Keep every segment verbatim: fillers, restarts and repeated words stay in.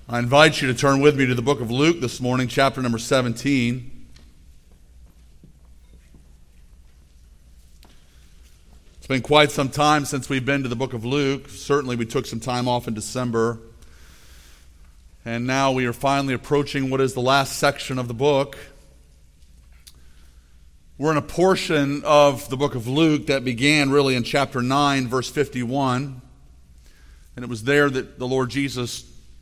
I invite you to turn with me to the book of Luke this morning, chapter number seventeen. It's been quite some time since we've been to the book of Luke. Certainly we took some time off in December. And now we are finally approaching what is the last section of the book. We're in a portion of the book of Luke that began really in chapter nine, verse fifty-one. And it was there that the Lord Jesus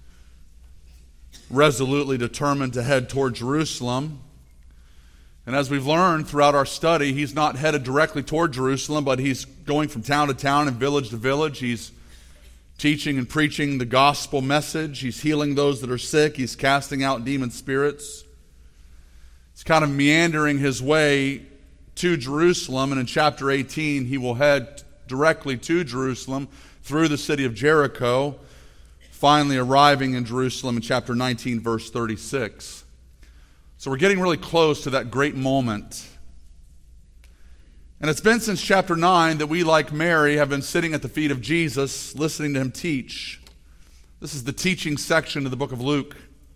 resolutely determined to head toward Jerusalem. And as we've learned throughout our study, he's not headed directly toward Jerusalem, but he's going from town to town and village to village. He's teaching and preaching the gospel message. He's healing those that are sick. He's casting out demon spirits. He's kind of meandering his way to Jerusalem, and in chapter eighteen, he will head directly to Jerusalem through the city of Jericho, finally arriving in Jerusalem in chapter nineteen, verse thirty-six. So we're getting really close to that great moment. And it's been since chapter nine that we, like Mary, have been sitting at the feet of Jesus, listening to him teach. This is the teaching section of the book of Luke.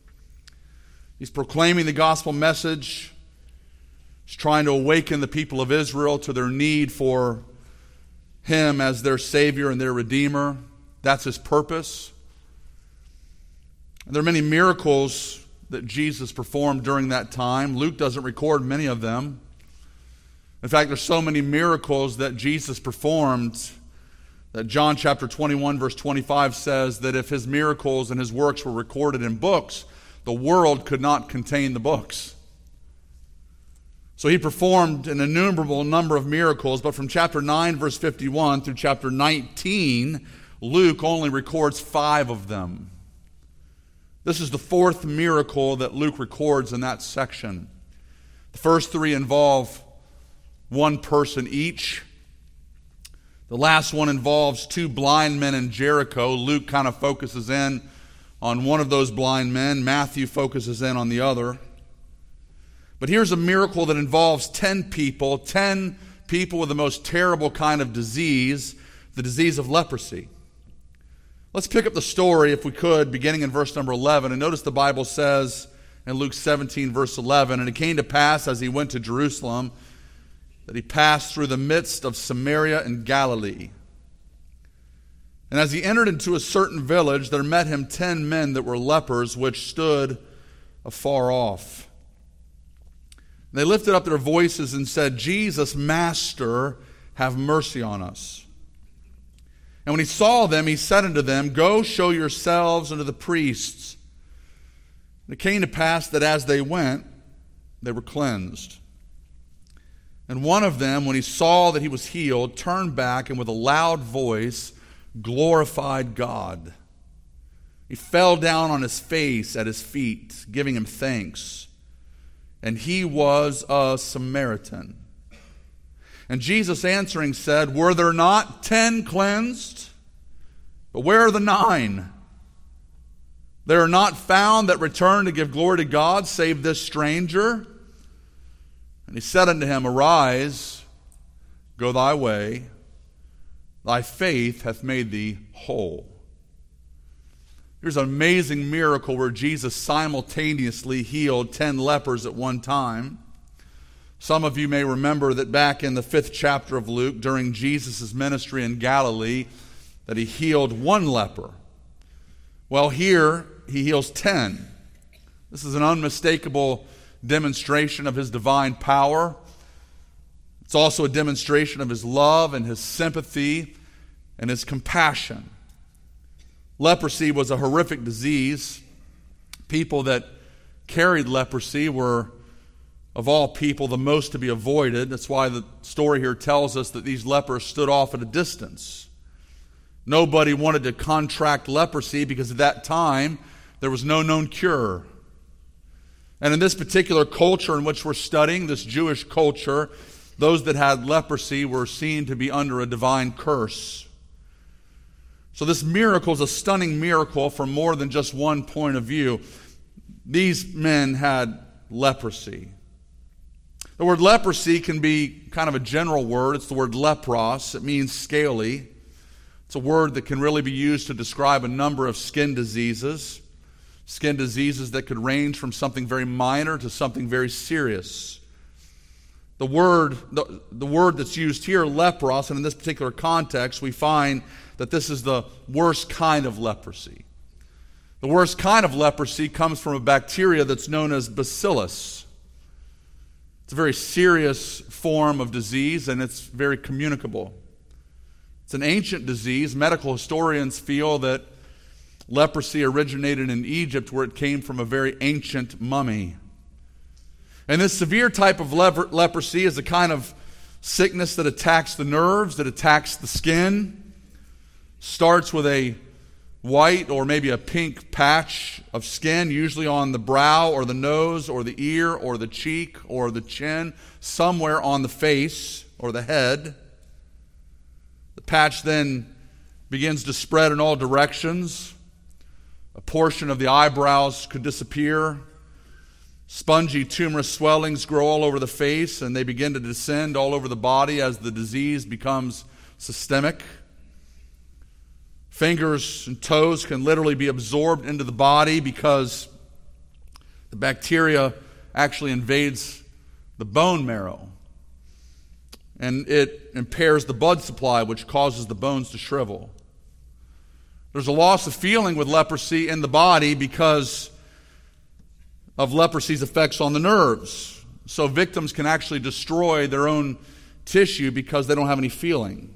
He's proclaiming the gospel message. He's trying to awaken the people of Israel to their need for him as their Savior and their Redeemer. That's his purpose. And there are many miracles that Jesus performed during that time. Luke doesn't record many of them. In fact, there's so many miracles that Jesus performed that John chapter twenty-one, verse twenty-five says that if his miracles and his works were recorded in books, the world could not contain the books. So he performed an innumerable number of miracles, but from chapter nine, verse fifty-one through chapter nineteen, Luke only records five of them. This is the fourth miracle that Luke records in that section. The first three involve one person each. The last one involves two blind men in Jericho. Luke kind of focuses in on one of those blind men. Matthew focuses in on the other. But here's a miracle that involves ten people, ten people with the most terrible kind of disease, the disease of leprosy. Let's pick up the story, if we could, beginning in verse number eleven. And notice the Bible says in Luke seventeen, verse eleven, "And it came to pass as he went to Jerusalem that he passed through the midst of Samaria and Galilee. And as he entered into a certain village, there met him ten men that were lepers, which stood afar off. They lifted up their voices and said, 'Jesus, Master, have mercy on us.' And when he saw them, he said unto them, 'Go show yourselves unto the priests.' And it came to pass that as they went, they were cleansed. And one of them, when he saw that he was healed, turned back and with a loud voice glorified God. He fell down on his face at his feet, giving him thanks. And he was a Samaritan. And Jesus answering said, 'Were there not ten cleansed? But where are the nine? There are not found that return to give glory to God, save this stranger.' And he said unto him, 'Arise, go thy way. Thy faith hath made thee whole.'" Here's an amazing miracle where Jesus simultaneously healed ten lepers at one time. Some of you may remember that back in the fifth chapter of Luke, during Jesus' ministry in Galilee, that he healed one leper. Well, here he heals ten. This is an unmistakable demonstration of his divine power. It's also a demonstration of his love and his sympathy and his compassion. Leprosy was a horrific disease. People that carried leprosy were, of all people, the most to be avoided. That's why the story here tells us that these lepers stood off at a distance. Nobody wanted to contract leprosy because at that time there was no known cure. And in this particular culture in which we're studying, this Jewish culture, those that had leprosy were seen to be under a divine curse. So this miracle is a stunning miracle from more than just one point of view. These men had leprosy. The word leprosy can be kind of a general word. It's the word lepros. It means scaly. It's a word that can really be used to describe a number of skin diseases. Skin diseases that could range from something very minor to something very serious. The word, the, the word that's used here, lepros, and in this particular context, we find that this is the worst kind of leprosy. The worst kind of leprosy comes from a bacteria that's known as bacillus. It's a very serious form of disease, and it's very communicable. It's an ancient disease. Medical historians feel that leprosy originated in Egypt, where it came from a very ancient mummy. And this severe type of leper- leprosy is a kind of sickness that attacks the nerves, that attacks the skin, starts with a white or maybe a pink patch of skin, usually on the brow or the nose or the ear or the cheek or the chin, somewhere on the face or the head. The patch then begins to spread in all directions. A portion of the eyebrows could disappear. Spongy, tumorous swellings grow all over the face, and they begin to descend all over the body as the disease becomes systemic. Fingers and toes can literally be absorbed into the body because the bacteria actually invades the bone marrow. And it impairs the blood supply, which causes the bones to shrivel. There's a loss of feeling with leprosy in the body because of leprosy's effects on the nerves. So victims can actually destroy their own tissue because they don't have any feeling.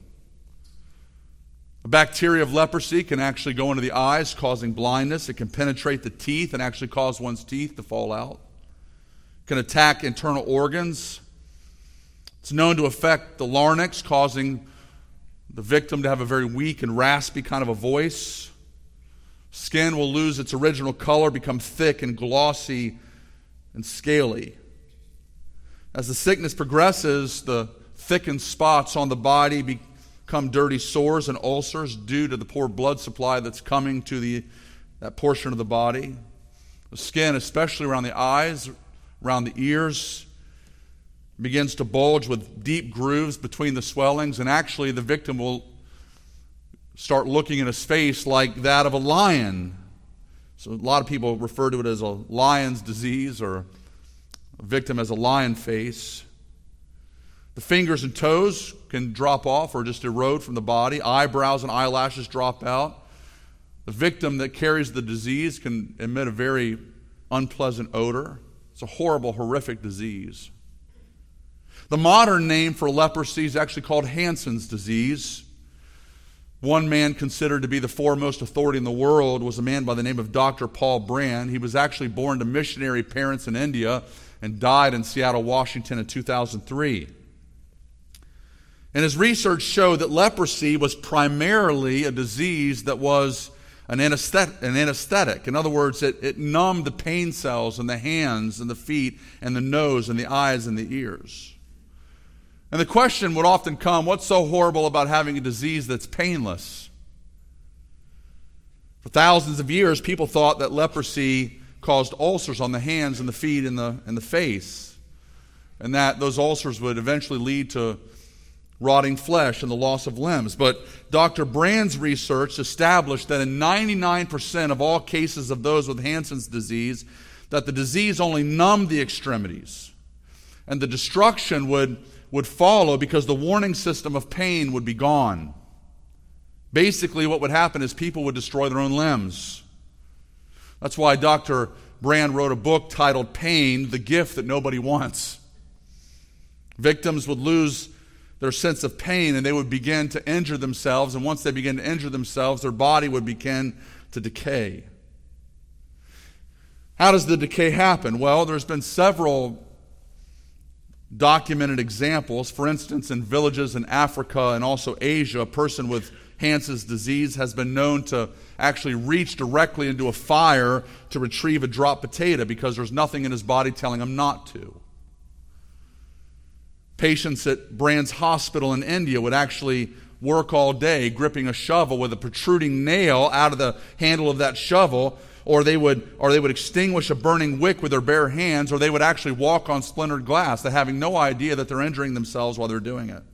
A bacteria of leprosy can actually go into the eyes, causing blindness. It can penetrate the teeth and actually cause one's teeth to fall out. It can attack internal organs. It's known to affect the larynx, causing the victim to have a very weak and raspy kind of a voice. Skin will lose its original color, become thick and glossy and scaly. As the sickness progresses, the thickened spots on the body become dirty sores and ulcers due to the poor blood supply that's coming to the that portion of the body. The skin, especially around the eyes, around the ears, begins to bulge with deep grooves between the swellings, and actually the victim will start looking at his face like that of a lion. So a lot of people refer to it as a lion's disease, or a victim has a lion face. The fingers and toes can drop off or just erode from the body. Eyebrows and eyelashes drop out. The victim that carries the disease can emit a very unpleasant odor. It's a horrible, horrific disease. The modern name for leprosy is actually called Hansen's disease. One man considered to be the foremost authority in the world was a man by the name of Doctor Paul Brand. He was actually born to missionary parents in India and died in Seattle, Washington in two thousand three. And his research showed that leprosy was primarily a disease that was an anesthetic. An anesthetic. In other words, it, it numbed the pain cells in the hands and the feet and the nose and the eyes and the ears. And the question would often come, what's so horrible about having a disease that's painless? For thousands of years, people thought that leprosy caused ulcers on the hands and the feet and the, and the face, and that those ulcers would eventually lead to rotting flesh and the loss of limbs. But Doctor Brand's research established that in ninety-nine percent of all cases of those with Hansen's disease, that the disease only numbed the extremities, and the destruction would would follow because the warning system of pain would be gone. Basically, what would happen is people would destroy their own limbs. That's why Doctor Brand wrote a book titled Pain, the Gift That Nobody Wants. Victims would lose their sense of pain and they would begin to injure themselves, and once they begin to injure themselves, their body would begin to decay. How does the decay happen? Well, there's been several documented examples. For instance, in villages in Africa and also Asia, a person with Hansen's disease has been known to actually reach directly into a fire to retrieve a dropped potato because there's nothing in his body telling him not to. Patients at Brand's hospital in India would actually work all day gripping a shovel with a protruding nail out of the handle of that shovel, or they would or they would extinguish a burning wick with their bare hands, or they would actually walk on splintered glass, they having no idea that they're injuring themselves while they're doing it.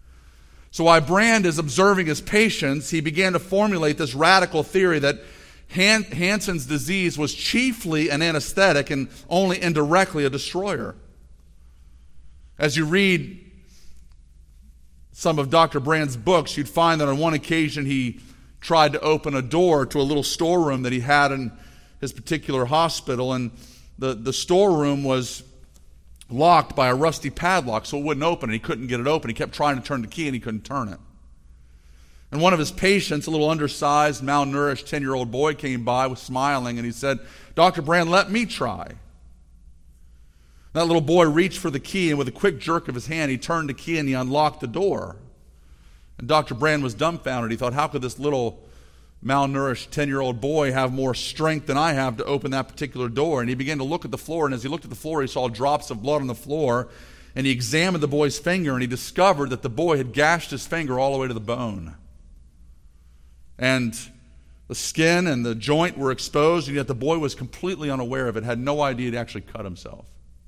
So while Brand is observing his patients, he began to formulate this radical theory that Han- Hansen's disease was chiefly an anesthetic and only indirectly a destroyer. As you read some of Doctor Brand's books, you'd find that on one occasion he tried to open a door to a little storeroom that he had in his particular hospital, and the, the storeroom was locked by a rusty padlock, so it wouldn't open, and he couldn't get it open. He kept trying to turn the key, and he couldn't turn it. And one of his patients, a little undersized, malnourished ten-year-old boy, came by, was smiling, and he said, "Doctor Brand, let me try." That little boy reached for the key, and with a quick jerk of his hand, he turned the key and he unlocked the door. And Doctor Brand was dumbfounded. He thought, how could this little malnourished ten-year-old boy have more strength than I have to open that particular door? And he began to look at the floor, and as he looked at the floor, he saw drops of blood on the floor, and he examined the boy's finger, and he discovered that the boy had gashed his finger all the way to the bone. And the skin and the joint were exposed, and yet the boy was completely unaware of it, had no idea he'd actually cut himself.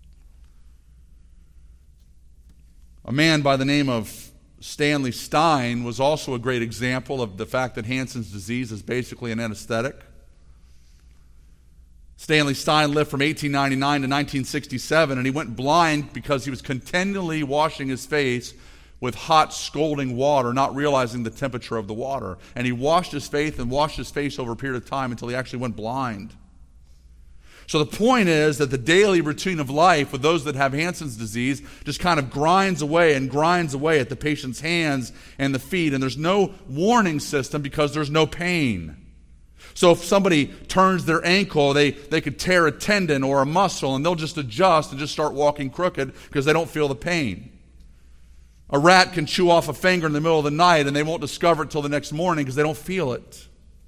A man by the name of Stanley Stein was also a great example of the fact that Hansen's disease is basically an anesthetic. Stanley Stein lived from eighteen ninety-nine to nineteen sixty-seven, and he went blind because he was continually washing his face with hot, scalding water, not realizing the temperature of the water. And he washed his face and washed his face over a period of time until he actually went blind. So the point is that the daily routine of life with those that have Hansen's disease just kind of grinds away and grinds away at the patient's hands and the feet, and there's no warning system because there's no pain. So if somebody turns their ankle, they, they could tear a tendon or a muscle, and they'll just adjust and just start walking crooked because they don't feel the pain. A rat can chew off a finger in the middle of the night, and they won't discover it till the next morning because they don't feel it.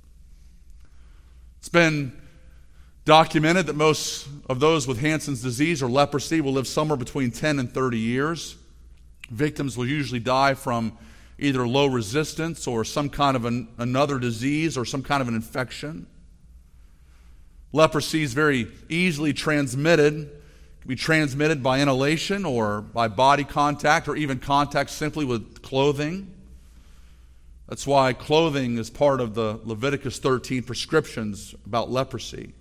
It's been documented that most of those with Hansen's disease or leprosy will live somewhere between ten and thirty years. Victims will usually die from either low resistance or some kind of an, another disease or some kind of an infection. Leprosy is very easily transmitted. It can be transmitted by inhalation or by body contact or even contact simply with clothing. That's why clothing is part of the Leviticus thirteen prescriptions about leprosy.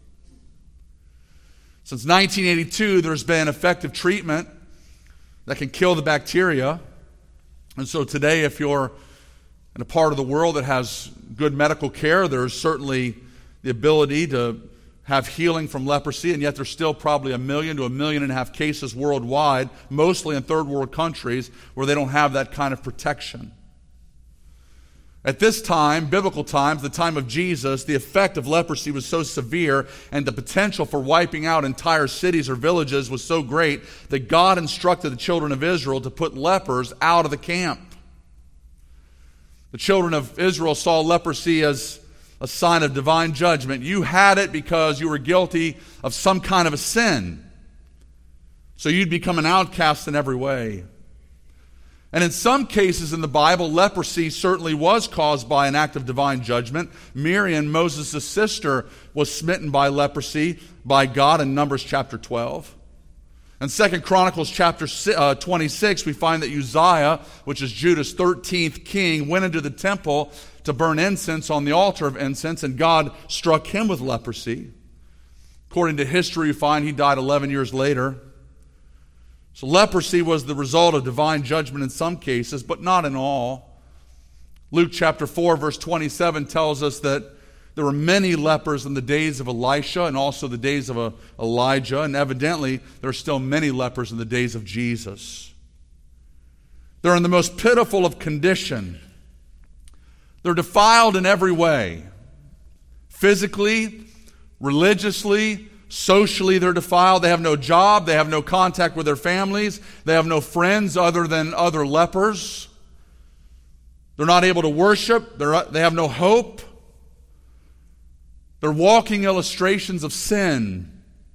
Since nineteen eighty-two, there's been effective treatment that can kill the bacteria. And so today, if you're in a part of the world that has good medical care, there's certainly the ability to have healing from leprosy, and yet there's still probably a million to a million and a half cases worldwide, mostly in third world countries, where they don't have that kind of protection. At this time, biblical times, the time of Jesus, the effect of leprosy was so severe and the potential for wiping out entire cities or villages was so great that God instructed the children of Israel to put lepers out of the camp. The children of Israel saw leprosy as a sign of divine judgment. You had it because you were guilty of some kind of a sin. So you'd become an outcast in every way. And in some cases in the Bible, leprosy certainly was caused by an act of divine judgment. Miriam, Moses' sister, was smitten by leprosy by God in Numbers chapter twelve. In Second Chronicles chapter twenty-six, we find that Uzziah, which is Judah's thirteenth king, went into the temple to burn incense on the altar of incense, and God struck him with leprosy. According to history, we find he died eleven years later. So leprosy was the result of divine judgment in some cases, but not in all. Luke chapter four, verse twenty-seven tells us that there were many lepers in the days of Elisha and also the days of Elijah, and evidently there are still many lepers in the days of Jesus. They're in the most pitiful of condition. They're defiled in every way. Physically, religiously, socially, they're defiled. They have no job. They have no contact with their families. They have no friends other than other lepers. They're not able to worship. They're, they have no hope. They're walking illustrations of sin.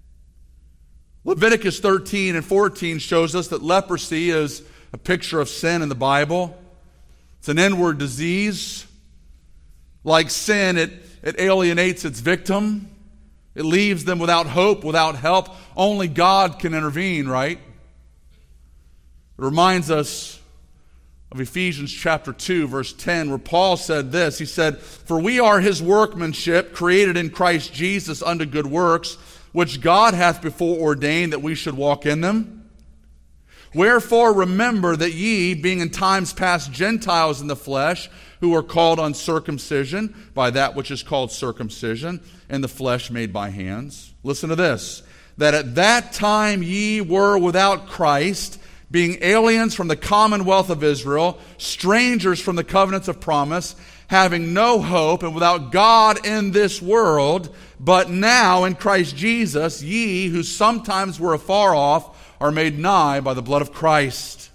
Leviticus thirteen and fourteen shows us that leprosy is a picture of sin in the Bible. It's an inward disease. Like sin, it, it alienates its victim. It leaves them without hope, without help. Only God can intervene, right? It reminds us of Ephesians chapter two, verse ten, where Paul said this. He said, "For we are his workmanship, created in Christ Jesus unto good works, which God hath before ordained that we should walk in them. Wherefore remember that ye, being in times past Gentiles in the flesh, who are called uncircumcision by that which is called circumcision, in the flesh made by hands." Listen to this. "That at that time ye were without Christ, being aliens from the commonwealth of Israel, strangers from the covenants of promise, having no hope, and without God in this world. But now in Christ Jesus, ye who sometimes were afar off are made nigh by the blood of Christ."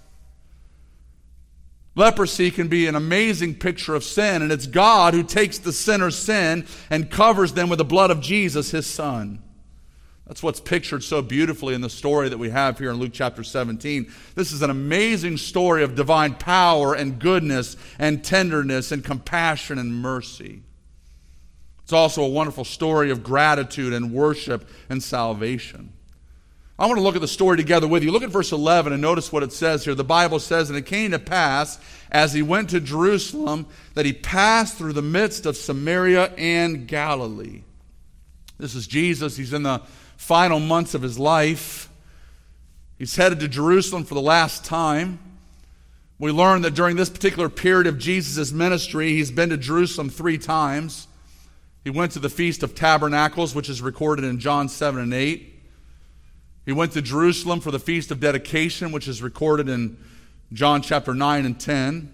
Leprosy can be an amazing picture of sin, and it's God who takes the sinner's sin and covers them with the blood of Jesus, his Son. That's what's pictured so beautifully in the story that we have here in Luke chapter seventeen. This is an amazing story of divine power and goodness and tenderness and compassion and mercy. It's also a wonderful story of gratitude and worship and salvation. I want to look at the story together with you. Look at verse eleven and notice what it says here. The Bible says, "And it came to pass, as he went to Jerusalem, that he passed through the midst of Samaria and Galilee." This is Jesus. He's in the final months of his life. He's headed to Jerusalem for the last time. We learn that during this particular period of Jesus' ministry, he's been to Jerusalem three times. He went to the Feast of Tabernacles, which is recorded in John seven and eight. He went to Jerusalem for the Feast of Dedication, which is recorded in John chapter nine and ten.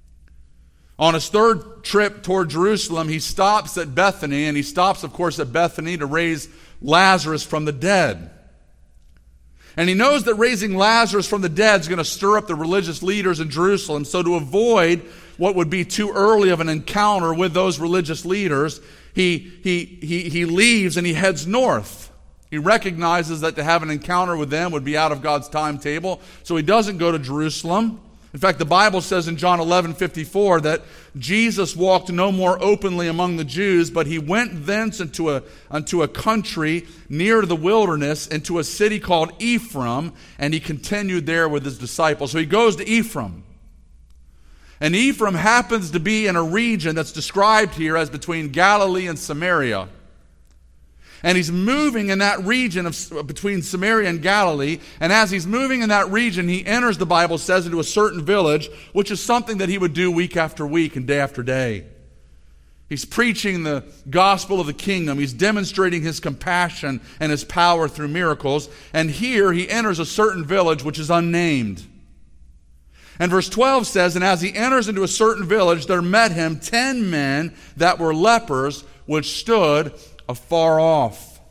On his third trip toward Jerusalem, he stops at Bethany, and he stops, of course, at Bethany to raise Lazarus from the dead. And he knows that raising Lazarus from the dead is going to stir up the religious leaders in Jerusalem. So to avoid what would be too early of an encounter with those religious leaders, he, he, he, he leaves and he heads north. He recognizes that to have an encounter with them would be out of God's timetable, so he doesn't go to Jerusalem. In fact, the Bible says in John eleven fifty-four that Jesus walked no more openly among the Jews, but he went thence into a, unto a country near to the wilderness, into a city called Ephraim, and he continued there with his disciples. So he goes to Ephraim. And Ephraim happens to be in a region that's described here as between Galilee and Samaria. And he's moving in that region of between Samaria and Galilee. And as he's moving in that region, he enters, the Bible says, into a certain village, which is something that he would do week after week and day after day. He's preaching the gospel of the kingdom. He's demonstrating his compassion and his power through miracles. And here he enters a certain village which is unnamed. And verse twelve says, "And as he enters into a certain village, there met him ten men that were lepers, which stood afar off."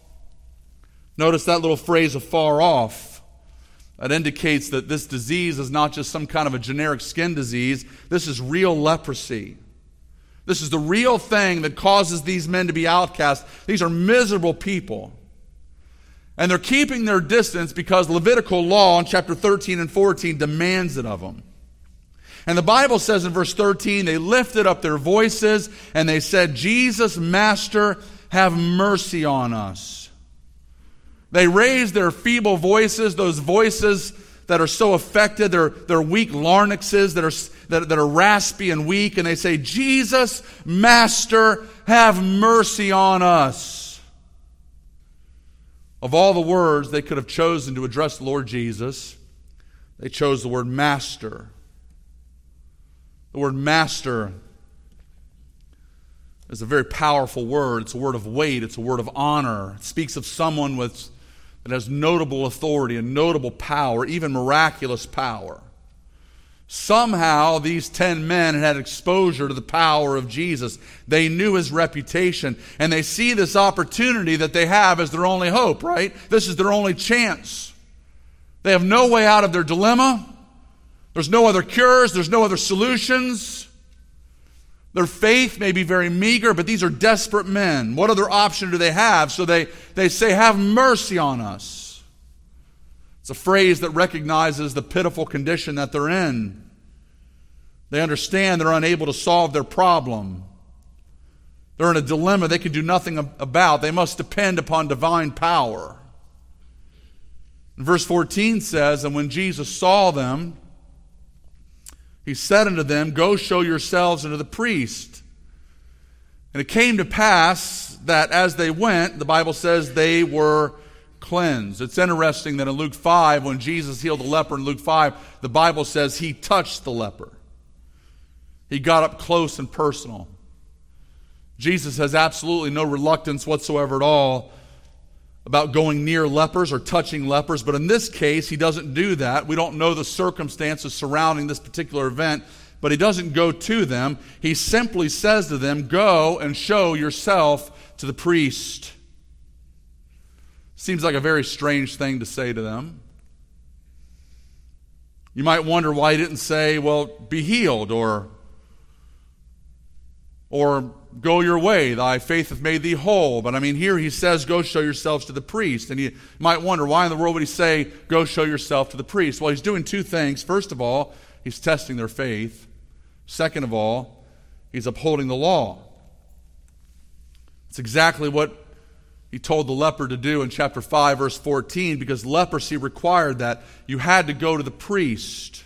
Notice that little phrase, afar off. That indicates that this disease is not just some kind of a generic skin disease. This is real leprosy. This is the real thing that causes these men to be outcast. These are miserable people. And they're keeping their distance because Levitical law in chapter thirteen and fourteen demands it of them. And the Bible says in verse thirteen, they lifted up their voices and they said, "Jesus, Master, have mercy on us." They raise their feeble voices, those voices that are so affected, they're, they're weak larynxes that are, that, that are raspy and weak, and they say, "Jesus, Master, have mercy on us." Of all the words they could have chosen to address the Lord Jesus, they chose the word Master. The word Master is a very powerful word. It's a word of weight. It's a word of honor. It speaks of someone with, that has notable authority and notable power, even miraculous power. Somehow these ten men had exposure to the power of Jesus. They knew his reputation, and they see this opportunity that they have as their only hope, right? This is their only chance. They have no way out of their dilemma. There's no other cures. There's no other solutions. Their faith may be very meager, but these are desperate men. What other option do they have? So they, they say, "Have mercy on us." It's a phrase that recognizes the pitiful condition that they're in. They understand they're unable to solve their problem. They're in a dilemma they can do nothing about. They must depend upon divine power. And verse fourteen says, "And when Jesus saw them, he said unto them, Go show yourselves unto the priest. And it came to pass that as they went, the Bible says they were cleansed. It's interesting that in Luke five, when Jesus healed the leper in Luke five, the Bible says he touched the leper. He got up close and personal. Jesus has absolutely no reluctance whatsoever at all about going near lepers or touching lepers, but in this case, he doesn't do that. We don't know the circumstances surrounding this particular event, but he doesn't go to them. He simply says to them, Go and show yourself to the priest. Seems like a very strange thing to say to them. You might wonder why he didn't say, well, be healed, or, or go your way, thy faith hath made thee whole. But I mean, here he says, go show yourselves to the priest. And you might wonder, why in the world would he say, go show yourself to the priest? Well, he's doing two things. First of all, he's testing their faith. Second of all, he's upholding the law. It's exactly what he told the leper to do in chapter five, verse fourteen, because leprosy required that. You had to go to the priest.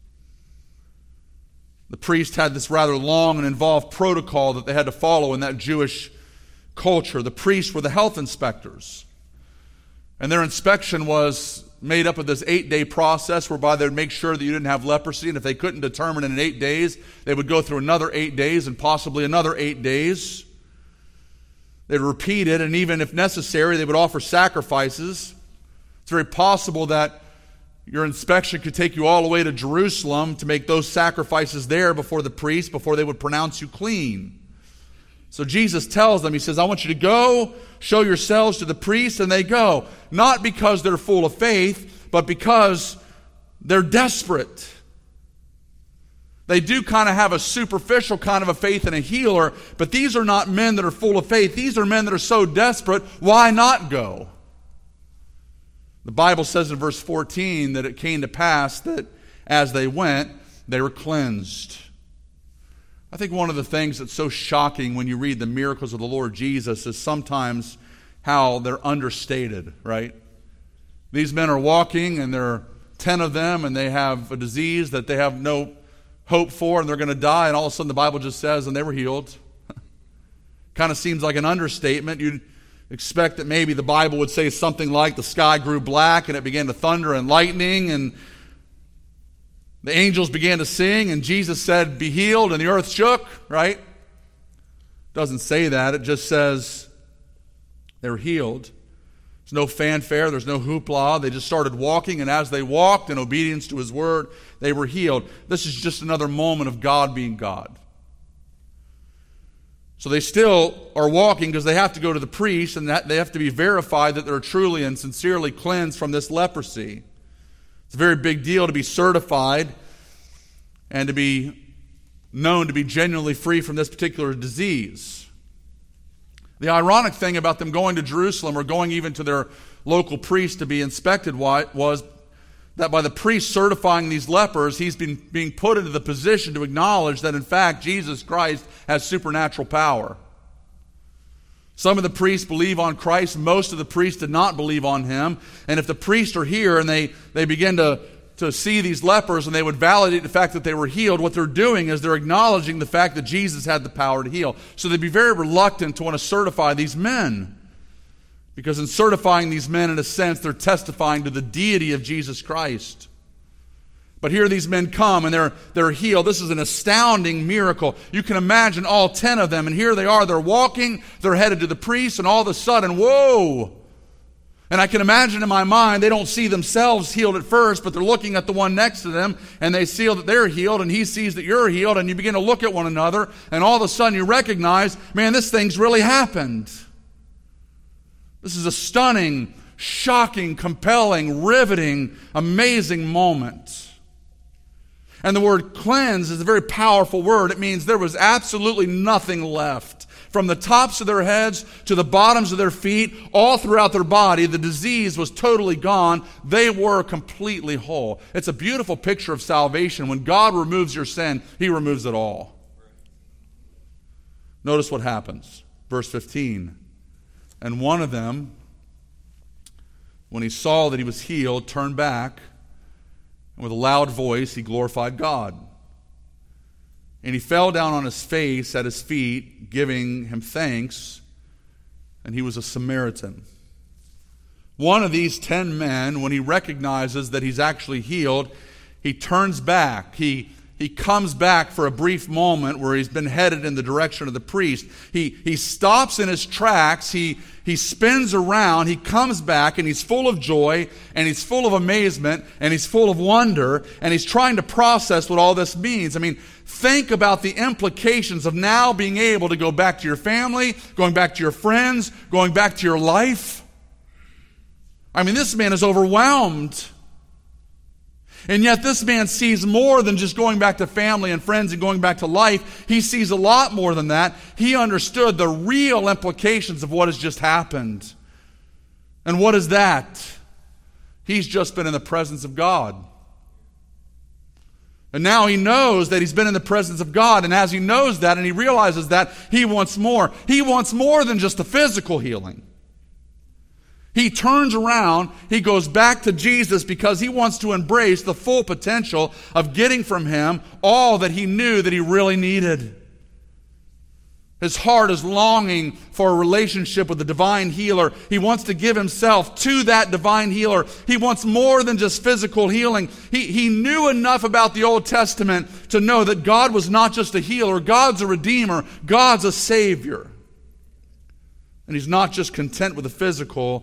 The priest had this rather long and involved protocol that they had to follow in that Jewish culture. The priests were the health inspectors. And their inspection was made up of this eight-day process whereby they would make sure that you didn't have leprosy. And if they couldn't determine in eight days, they would go through another eight days and possibly another eight days. They'd repeat it, and even if necessary, they would offer sacrifices. It's very possible that your inspection could take you all the way to Jerusalem to make those sacrifices there before the priest, before they would pronounce you clean. So Jesus tells them, he says, I want you to go, show yourselves to the priest, and they go. Not because they're full of faith, but because they're desperate. They do kind of have a superficial kind of a faith in a healer, but these are not men that are full of faith. These are men that are so desperate, why not go? The Bible says in verse fourteen that it came to pass that as they went, they were cleansed. I think one of the things that's so shocking when you read the miracles of the Lord Jesus is sometimes how they're understated, right? These men are walking, and there are ten of them, and they have a disease that they have no hope for, and they're going to die, and all of a sudden the Bible just says, and they were healed. Kind of seems like an understatement. You'd expect that maybe the Bible would say something like the sky grew black and it began to thunder and lightning and the angels began to sing and Jesus said, be healed, and the earth shook, right? It doesn't say that. It just says they were healed. There's no fanfare. There's no hoopla. They just started walking, and as they walked in obedience to His word, they were healed. This is just another moment of God being God. So they still are walking because they have to go to the priest, and that they have to be verified that they're truly and sincerely cleansed from this leprosy. It's a very big deal to be certified and to be known to be genuinely free from this particular disease. The ironic thing about them going to Jerusalem or going even to their local priest to be inspected was that by the priest certifying these lepers, he's been being put into the position to acknowledge that in fact Jesus Christ has supernatural power. Some of the priests believe on Christ. Most of the priests did not believe on Him. And if the priests are here and they, they begin to, to see these lepers and they would validate the fact that they were healed, what they're doing is they're acknowledging the fact that Jesus had the power to heal. So they'd be very reluctant to want to certify these men. Because in certifying these men, in a sense, they're testifying to the deity of Jesus Christ. But here these men come and they're, they're healed. This is an astounding miracle. You can imagine all ten of them, and here they are. They're walking, they're headed to the priest, and all of a sudden, whoa! And I can imagine in my mind, they don't see themselves healed at first, but they're looking at the one next to them, and they see that they're healed, and he sees that you're healed, and you begin to look at one another, and all of a sudden you recognize, man, this thing's really happened. This is a stunning, shocking, compelling, riveting, amazing moment. And the word cleanse is a very powerful word. It means there was absolutely nothing left. From the tops of their heads to the bottoms of their feet, all throughout their body, the disease was totally gone. They were completely whole. It's a beautiful picture of salvation. When God removes your sin, He removes it all. Notice what happens. Verse fifteen. And one of them, when he saw that he was healed, turned back, and with a loud voice he glorified God. And he fell down on his face at his feet, giving him thanks. And he was a Samaritan. One of these ten men, when he recognizes that he's actually healed, he turns back. He He comes back for a brief moment where he's been headed in the direction of the priest. He, he stops in his tracks. He, he spins around. He comes back, and he's full of joy, and he's full of amazement, and he's full of wonder, and he's trying to process what all this means. I mean, think about the implications of now being able to go back to your family, going back to your friends, going back to your life. I mean, this man is overwhelmed. And yet this man sees more than just going back to family and friends and going back to life. He sees a lot more than that. He understood the real implications of what has just happened. And what is that? He's just been in the presence of God. And now he knows that he's been in the presence of God. And as he knows that and he realizes that, he wants more. He wants more than just a physical healing. He turns around, he goes back to Jesus because he wants to embrace the full potential of getting from him all that he knew that he really needed. His heart is longing for a relationship with the divine healer. He wants to give himself to that divine healer. He wants more than just physical healing. He, he knew enough about the Old Testament to know that God was not just a healer. God's a redeemer. God's a savior. And he's not just content with the physical.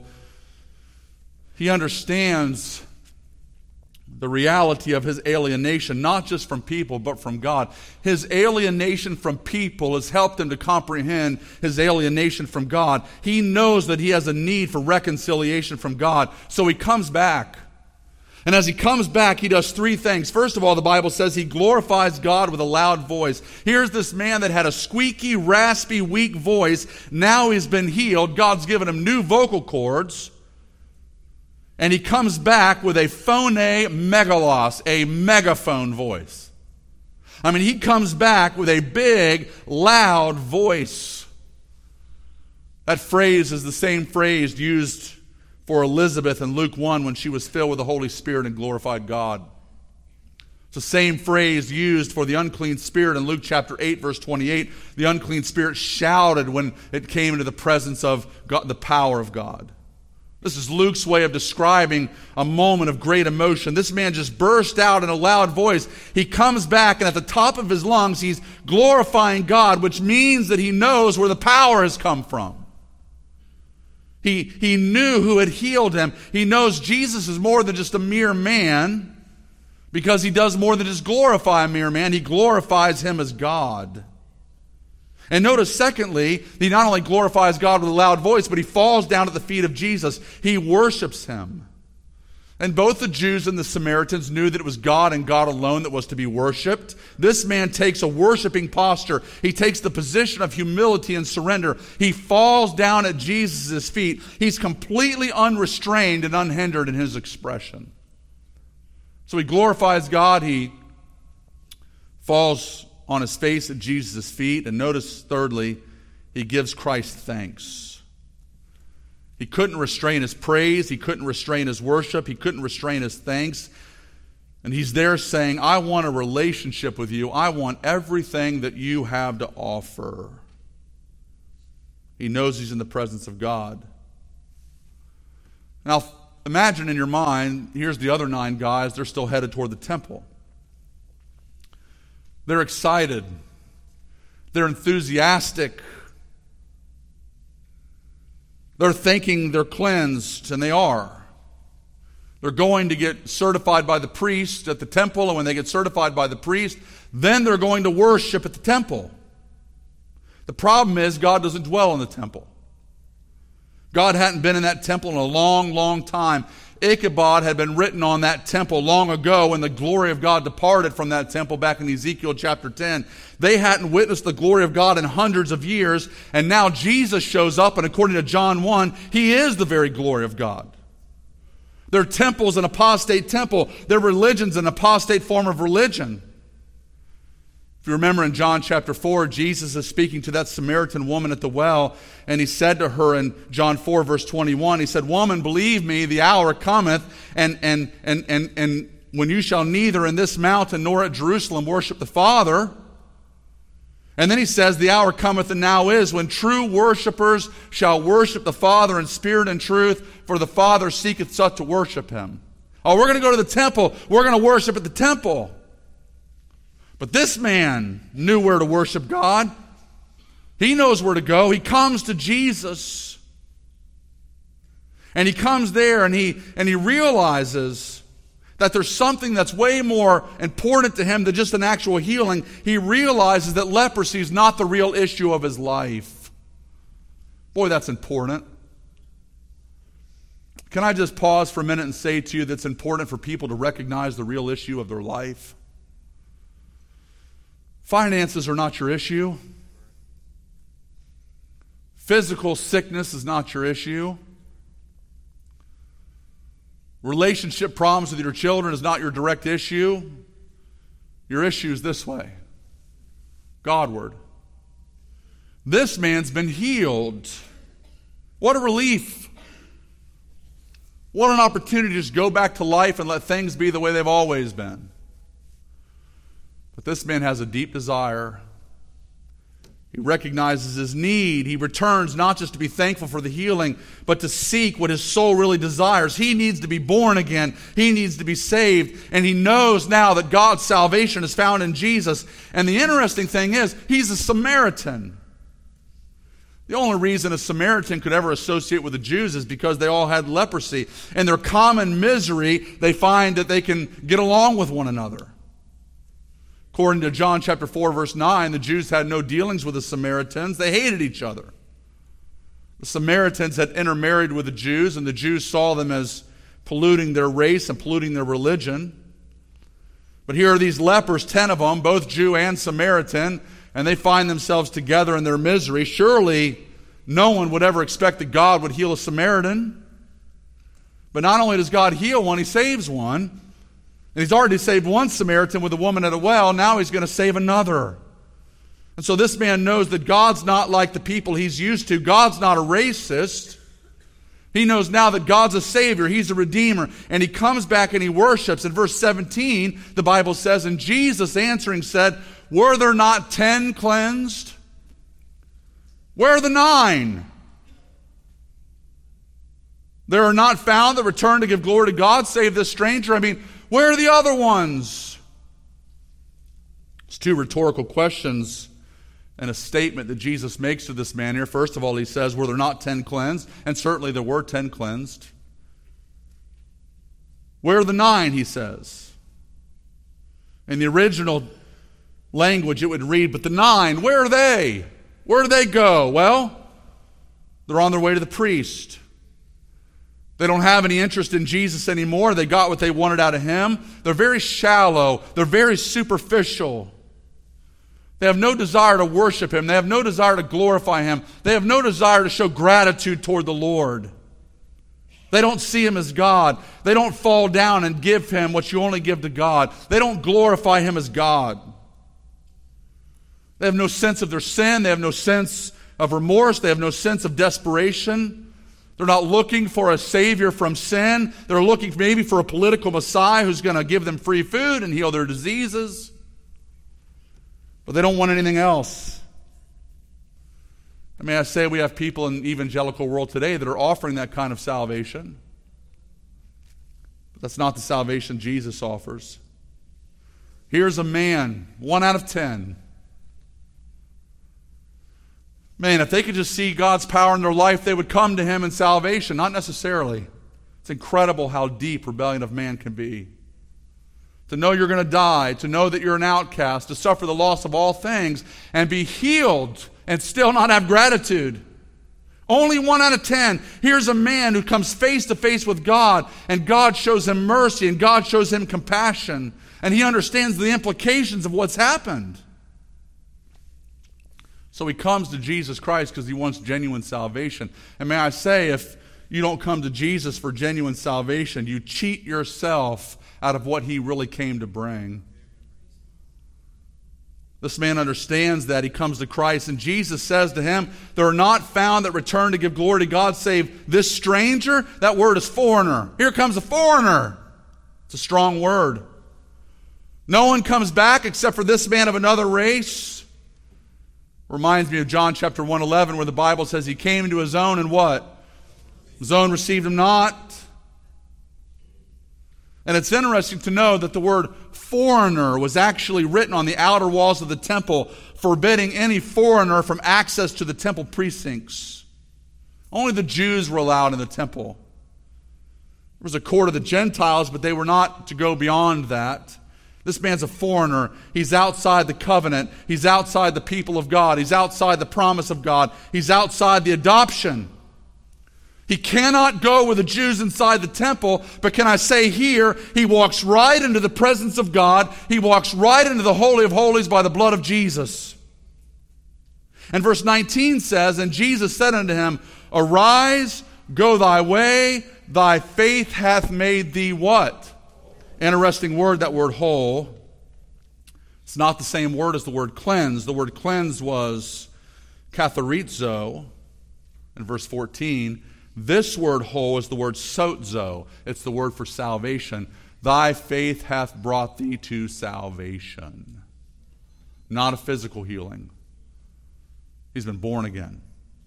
He understands the reality of his alienation, not just from people, but from God. His alienation from people has helped him to comprehend his alienation from God. He knows that he has a need for reconciliation from God, so he comes back. And as he comes back, he does three things. First of all, the Bible says he glorifies God with a loud voice. Here's this man that had a squeaky, raspy, weak voice. Now he's been healed. God's given him new vocal cords. And he comes back with a phone megalos, a megaphone voice. I mean, he comes back with a big, loud voice. That phrase is the same phrase used for Elizabeth in Luke one when she was filled with the Holy Spirit and glorified God. It's the same phrase used for the unclean spirit in Luke chapter eight, verse twenty-eight. The unclean spirit shouted when it came into the presence of God, the power of God. This is Luke's way of describing a moment of great emotion. This man just burst out in a loud voice. He comes back, and at the top of his lungs, he's glorifying God, which means that he knows where the power has come from. He, he knew who had healed him. He knows Jesus is more than just a mere man, because he does more than just glorify a mere man. He glorifies him as God. And notice, secondly, he not only glorifies God with a loud voice, but he falls down at the feet of Jesus. He worships him. And both the Jews and the Samaritans knew that it was God and God alone that was to be worshipped. This man takes a worshiping posture. He takes the position of humility and surrender. He falls down at Jesus' feet. He's completely unrestrained and unhindered in his expression. So he glorifies God. He falls on his face at Jesus' feet. And notice, thirdly, he gives Christ thanks. He couldn't restrain his praise. He couldn't restrain his worship. He couldn't restrain his thanks. And he's there saying, I want a relationship with you. I want everything that you have to offer. He knows he's in the presence of God. Now, imagine in your mind, here's the other nine guys. They're still headed toward the temple. They're excited. They're enthusiastic. They're thinking they're cleansed, and they are. They're going to get certified by the priest at the temple, and when they get certified by the priest, then they're going to worship at the temple. The problem is God doesn't dwell in the temple. God hadn't been in that temple in a long, long time. Ichabod had been written on that temple long ago when the glory of God departed from that temple back in Ezekiel chapter ten. They hadn't witnessed the glory of God in hundreds of years, and now Jesus shows up, and according to John one, he is the very glory of God. Their temple's an apostate temple. Their religion's an apostate form of religion. If you remember in John chapter four, Jesus is speaking to that Samaritan woman at the well, and he said to her in John four, verse twenty-one, he said, Woman, believe me, the hour cometh, and, and, and, and, and when you shall neither in this mountain nor at Jerusalem worship the Father. And then he says, the hour cometh and now is when true worshipers shall worship the Father in spirit and truth, for the Father seeketh such to worship him. Oh, we're going to go to the temple. We're going to worship at the temple. But this man knew where to worship God. He knows where to go. He comes to Jesus. And he comes there and he, and he realizes that there's something that's way more important to him than just an actual healing. He realizes that leprosy is not the real issue of his life. Boy, that's important. Can I just pause for a minute and say to you that it's important for people to recognize the real issue of their life? Finances are not your issue. Physical sickness is not your issue. Relationship problems with your children is not your direct issue. Your issue is this way: Godward. This man's been healed. What a relief. What an opportunity to just go back to life and let things be the way they've always been. But this man has a deep desire. He recognizes his need. He returns not just to be thankful for the healing, but to seek what his soul really desires. He needs to be born again. He needs to be saved. And he knows now that God's salvation is found in Jesus. And the interesting thing is, he's a Samaritan. The only reason a Samaritan could ever associate with the Jews is because they all had leprosy. In their common misery, they find that they can get along with one another. According to John chapter four, verse nine, the Jews had no dealings with the Samaritans. They hated each other. The Samaritans had intermarried with the Jews, and the Jews saw them as polluting their race and polluting their religion. But here are these lepers, ten of them, both Jew and Samaritan, and they find themselves together in their misery. Surely no one would ever expect that God would heal a Samaritan. But not only does God heal one, he saves one. And he's already saved one Samaritan with a woman at a well. Now he's going to save another. And so this man knows that God's not like the people he's used to. God's not a racist. He knows now that God's a Savior. He's a Redeemer. And he comes back and he worships. In verse seventeen, the Bible says, and Jesus answering said, were there not ten cleansed? Where are the nine? There are not found that return to give glory to God, save this stranger. I mean, where are the other ones? It's two rhetorical questions and a statement that Jesus makes to this man here. First of all, he says, were there not ten cleansed? And certainly there were ten cleansed. Where are the nine, he says? In the original language, it would read, but the nine, where are they? Where do they go? Well, they're on their way to the priest. They don't have any interest in Jesus anymore. They got what they wanted out of him. They're very shallow. They're very superficial. They have no desire to worship him. They have no desire to glorify him. They have no desire to show gratitude toward the Lord. They don't see him as God. They don't fall down and give him what you only give to God. They don't glorify him as God. They have no sense of their sin. They have no sense of remorse. They have no sense of desperation. They're not looking for a Savior from sin. They're looking maybe for a political Messiah who's going to give them free food and heal their diseases. But they don't want anything else. I mean, I say we have people in the evangelical world today that are offering that kind of salvation. But that's not the salvation Jesus offers. Here's a man, one out of ten. Man, if they could just see God's power in their life, they would come to him in salvation. Not necessarily. It's incredible how deep rebellion of man can be. To know you're going to die, to know that you're an outcast, to suffer the loss of all things, and be healed and still not have gratitude. Only one out of ten. Here's a man who comes face to face with God, and God shows him mercy, and God shows him compassion, and he understands the implications of what's happened. So he comes to Jesus Christ because he wants genuine salvation. And may I say, if you don't come to Jesus for genuine salvation, you cheat yourself out of what he really came to bring. This man understands that. He comes to Christ, and Jesus says to him, there are not found that return to give glory to God save this stranger. That word is foreigner. Here comes a foreigner. It's a strong word. No one comes back except for this man of another race. Reminds me of John chapter one eleven, where the Bible says he came into his own and what? His own received him not. And it's interesting to know that the word foreigner was actually written on the outer walls of the temple, forbidding any foreigner from access to the temple precincts. Only the Jews were allowed in the temple. There was a court of the Gentiles, but they were not to go beyond that. This man's a foreigner. He's outside the covenant. He's outside the people of God. He's outside the promise of God. He's outside the adoption. He cannot go with the Jews inside the temple, but can I say here, he walks right into the presence of God. He walks right into the Holy of Holies by the blood of Jesus. And verse nineteen says, and Jesus said unto him, arise, go thy way, thy faith hath made thee what? Interesting word, that word whole. It's not the same word as the word cleanse. The word cleanse was katharizo in verse fourteen. This word whole is the word sozo. It's the word for salvation. Thy faith hath brought thee to salvation. Not a physical healing. He's been born again.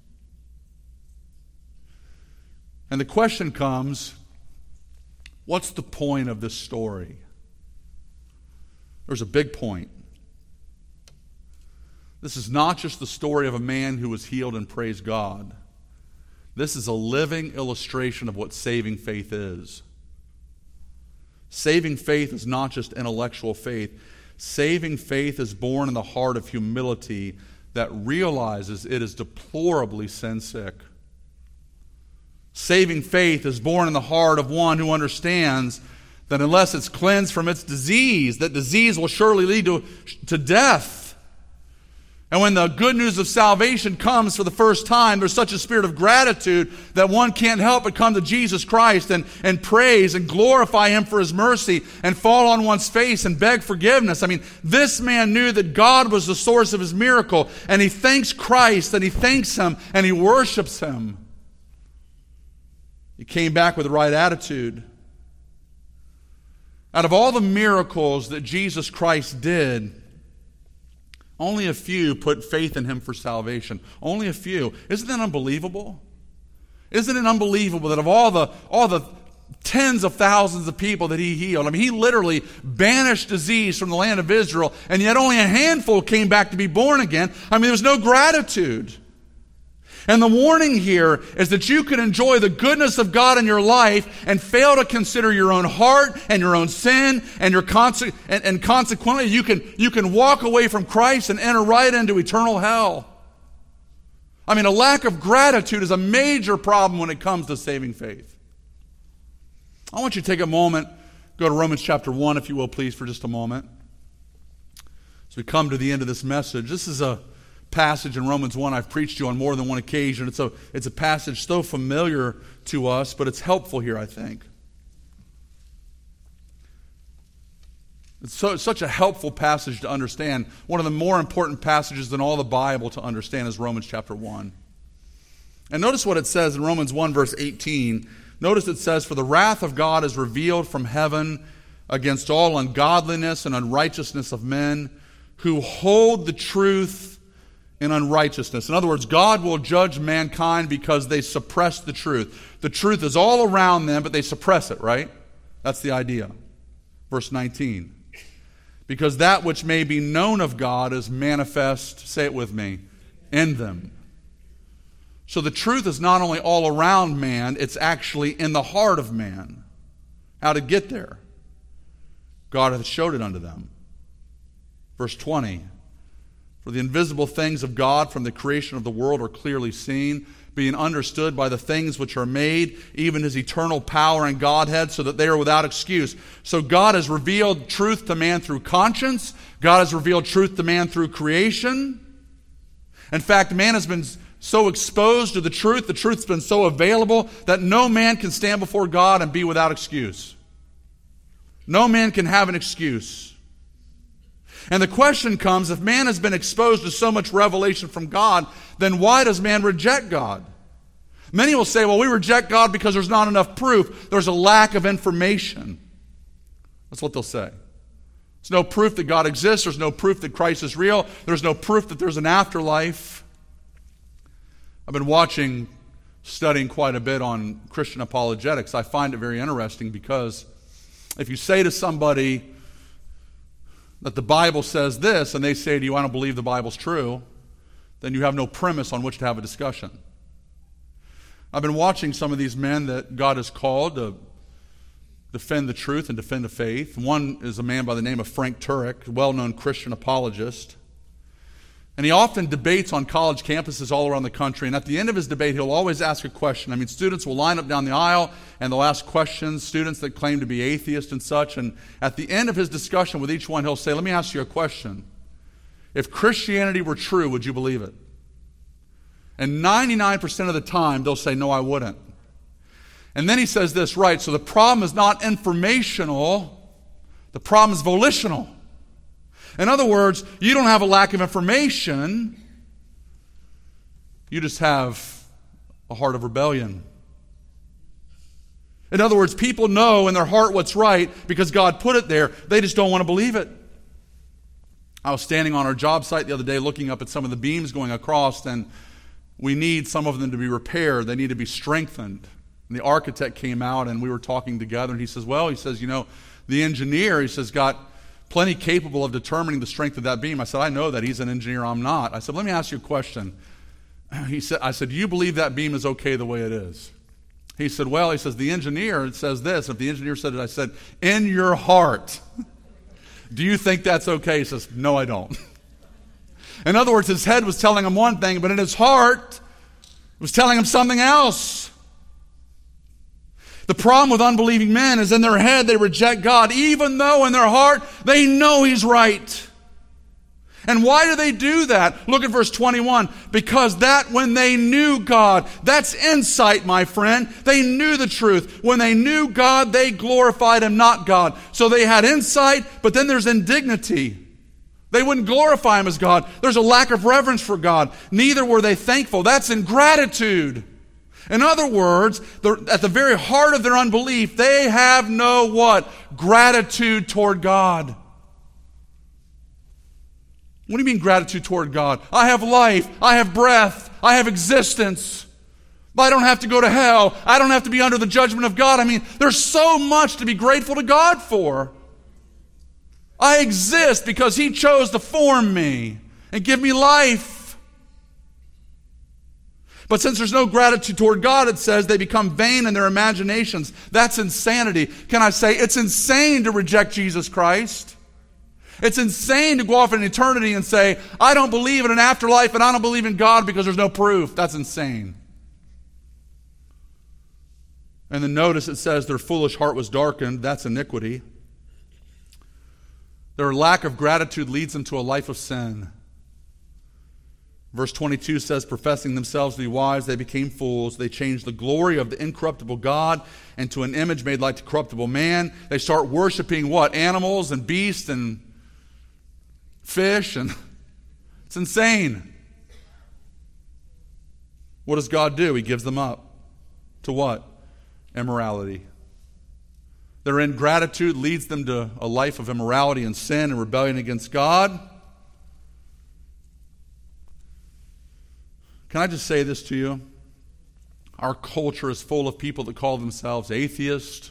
And the question comes, what's the point of this story? There's a big point. This is not just the story of a man who was healed and praised God. This is a living illustration of what saving faith is. Saving faith is not just intellectual faith. Saving faith is born in the heart of humility that realizes it is deplorably sin-sick. Saving faith is born in the heart of one who understands that unless it's cleansed from its disease, that disease will surely lead to, to death. And when the good news of salvation comes for the first time, there's such a spirit of gratitude that one can't help but come to Jesus Christ and, and praise and glorify Him for His mercy and fall on one's face and beg forgiveness. I mean, this man knew that God was the source of his miracle, and he thanks Christ, and he thanks Him, and he worships Him. He came back with the right attitude. Out of all the miracles that Jesus Christ did, only a few put faith in Him for salvation. Only a few. Isn't that unbelievable? Isn't it unbelievable that of all the all the tens of thousands of people that He healed, I mean, He literally banished disease from the land of Israel, and yet only a handful came back to be born again. I mean, there's no gratitude. And the warning here is that you can enjoy the goodness of God in your life and fail to consider your own heart and your own sin, and your conse- and, and consequently you can you can walk away from Christ and enter right into eternal hell. I mean, a lack of gratitude is a major problem when it comes to saving faith. I want you to take a moment, go to Romans chapter one, if you will, please, for just a moment. As we come to the end of this message, this is a passage in Romans one I've preached to you on more than one occasion. It's a, it's a passage so familiar to us, but it's helpful here, I think. It's so, such a helpful passage to understand. One of the more important passages in all the Bible to understand is Romans chapter one. And notice what it says in Romans one verse eighteen. Notice it says, "For the wrath of God is revealed from heaven against all ungodliness and unrighteousness of men who hold the truth in unrighteousness." In other words, God will judge mankind because they suppress the truth. The truth is all around them, but they suppress it, right? That's the idea. Verse nineteen. "Because that which may be known of God is manifest," say it with me, "in them." So the truth is not only all around man, it's actually in the heart of man. How to get there? God hath showed it unto them. Verse twenty. "For the invisible things of God from the creation of the world are clearly seen, being understood by the things which are made, even His eternal power and Godhead, so that they are without excuse." So God has revealed truth to man through conscience. God has revealed truth to man through creation. In fact, man has been so exposed to the truth, the truth's been so available, that no man can stand before God and be without excuse. No man can have an excuse. And the question comes, if man has been exposed to so much revelation from God, then why does man reject God? Many will say, well, we reject God because there's not enough proof. There's a lack of information. That's what they'll say. There's no proof that God exists. There's no proof that Christ is real. There's no proof that there's an afterlife. I've been watching, studying quite a bit on Christian apologetics. I find it very interesting because if you say to somebody that the Bible says this and they say to you, I don't believe the Bible's true, then you have no premise on which to have a discussion. I've been watching some of these men that God has called to defend the truth and defend the faith. One is a man by the name of Frank Turek, a well-known Christian apologist. And he often debates on college campuses all around the country. And at the end of his debate, he'll always ask a question. I mean, students will line up down the aisle and they'll ask questions, students that claim to be atheists and such. And at the end of his discussion with each one, he'll say, let me ask you a question. If Christianity were true, would you believe it? And ninety-nine percent of the time, they'll say, no, I wouldn't. And then he says this, right, so the problem is not informational, the problem is volitional. In other words, you don't have a lack of information, you just have a heart of rebellion. In other words, people know in their heart what's right because God put it there, they just don't want to believe it. I was standing on our job site the other day looking up at some of the beams going across, and we need some of them to be repaired, they need to be strengthened. And the architect came out and we were talking together, and he says, well, he says, you know, the engineer, he says, got plenty capable of determining the strength of that beam. I said, I know that. He's an engineer, I'm not. I said, let me ask you a question. He said, I said, do you believe that beam is okay the way it is? He said, well, he says, the engineer says this. If the engineer said it, I said, in your heart, do you think that's okay? He says, no, I don't. In other words, his head was telling him one thing, but in his heart, it was telling him something else. The problem with unbelieving men is in their head they reject God, even though in their heart they know He's right. And why do they do that? Look at verse twenty-one. Because that when they knew God, that's insight, my friend. They knew the truth. When they knew God, they glorified Him, not God. So they had insight, but then there's indignity. They wouldn't glorify Him as God. There's a lack of reverence for God. Neither were they thankful. That's ingratitude. In other words, at the very heart of their unbelief, they have no what? Gratitude toward God. What do you mean gratitude toward God? I have life. I have breath. I have existence. I don't have to go to hell. I don't have to be under the judgment of God. I mean, there's so much to be grateful to God for. I exist because He chose to form me and give me life. But since there's no gratitude toward God, it says they become vain in their imaginations. That's insanity. Can I say it's insane to reject Jesus Christ? It's insane to go off in eternity and say, I don't believe in an afterlife and I don't believe in God because there's no proof. That's insane. And then notice it says their foolish heart was darkened. That's iniquity. Their lack of gratitude leads them to a life of sin. Verse twenty-two says, professing themselves to be wise, they became fools. They changed the glory of the incorruptible God into an image made like the corruptible man. They start worshiping what? Animals and beasts and fish. And it's insane. What does God do? He gives them up. To what? Immorality. Their ingratitude leads them to a life of immorality and sin and rebellion against God. Can I just say this to you? Our culture is full of people that call themselves atheists.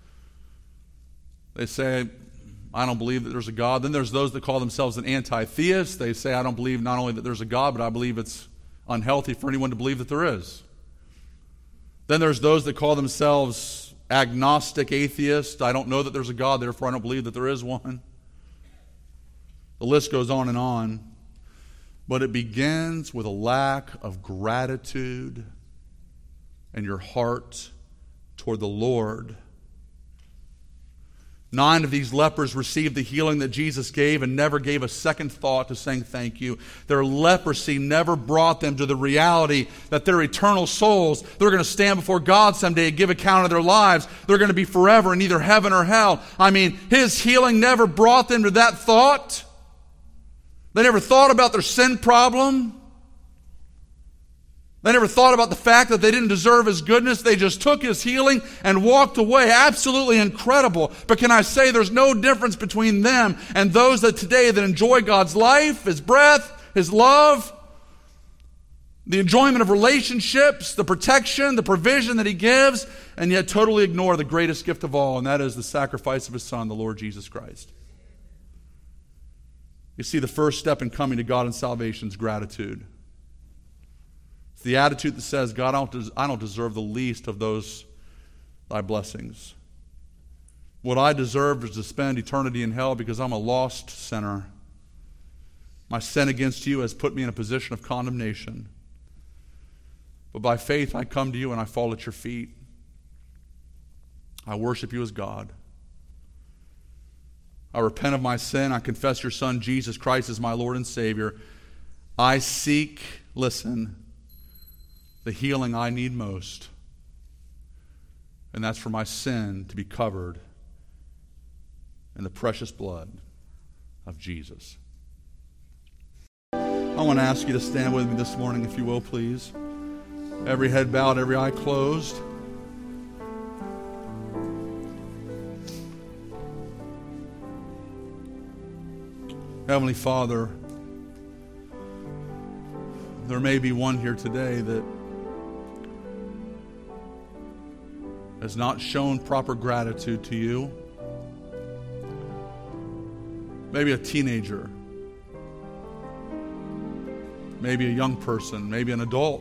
They say, I don't believe that there's a God. Then there's those that call themselves an anti-theist. They say, I don't believe not only that there's a God, but I believe it's unhealthy for anyone to believe that there is. Then there's those that call themselves agnostic atheists. I don't know that there's a God, therefore I don't believe that there is one. The list goes on and on. But it begins with a lack of gratitude in your heart toward the Lord. Nine of these lepers received the healing that Jesus gave and never gave a second thought to saying thank you. Their leprosy never brought them to the reality that their eternal souls, they're going to stand before God someday and give account of their lives. They're going to be forever in either heaven or hell. I mean, His healing never brought them to that thought. They never thought about their sin problem. They never thought about the fact that they didn't deserve His goodness. They just took His healing and walked away. Absolutely incredible. But can I say there's no difference between them and those that today that enjoy God's life, His breath, His love, the enjoyment of relationships, the protection, the provision that He gives, and yet totally ignore the greatest gift of all, and that is the sacrifice of His Son, the Lord Jesus Christ. You see, the first step in coming to God in salvation is gratitude. It's the attitude that says, God, I don't, des- I don't deserve the least of those Thy blessings. What I deserve is to spend eternity in hell because I'm a lost sinner. My sin against You has put me in a position of condemnation. But by faith I come to You and I fall at Your feet. I worship You as God. I repent of my sin. I confess Your Son, Jesus Christ, as my Lord and Savior. I seek, listen, the healing I need most. And that's for my sin to be covered in the precious blood of Jesus. I want to ask you to stand with me this morning, if you will, please. Every head bowed, every eye closed. Heavenly Father, there may be one here today that has not shown proper gratitude to You. Maybe a teenager, maybe a young person, maybe an adult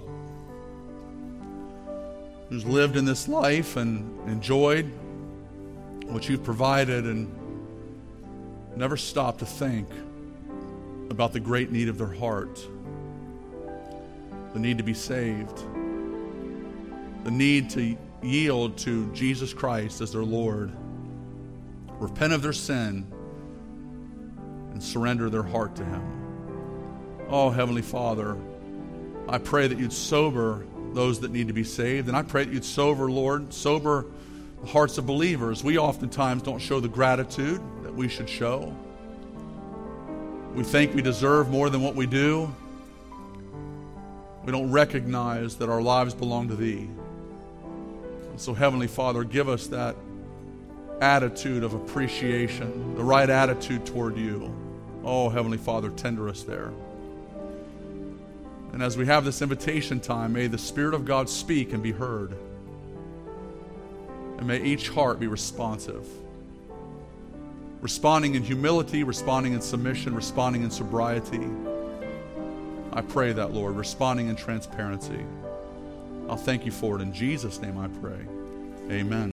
who's lived in this life and enjoyed what You've provided and never stopped to think about the great need of their heart, the need to be saved, the need to yield to Jesus Christ as their Lord, repent of their sin, and surrender their heart to Him. Oh, Heavenly Father, I pray that You'd sober those that need to be saved, and I pray that You'd sober, Lord, sober the hearts of believers. We oftentimes don't show the gratitude that we should show. We think we deserve more than what we do. We don't recognize that our lives belong to Thee. And so, Heavenly Father, give us that attitude of appreciation, the right attitude toward You. Oh, Heavenly Father, tender us there. And as we have this invitation time, may the Spirit of God speak and be heard. And may each heart be responsive. Responding in humility, responding in submission, responding in sobriety. I pray that, Lord, responding in transparency. I'll thank You for it. In Jesus' name I pray. Amen.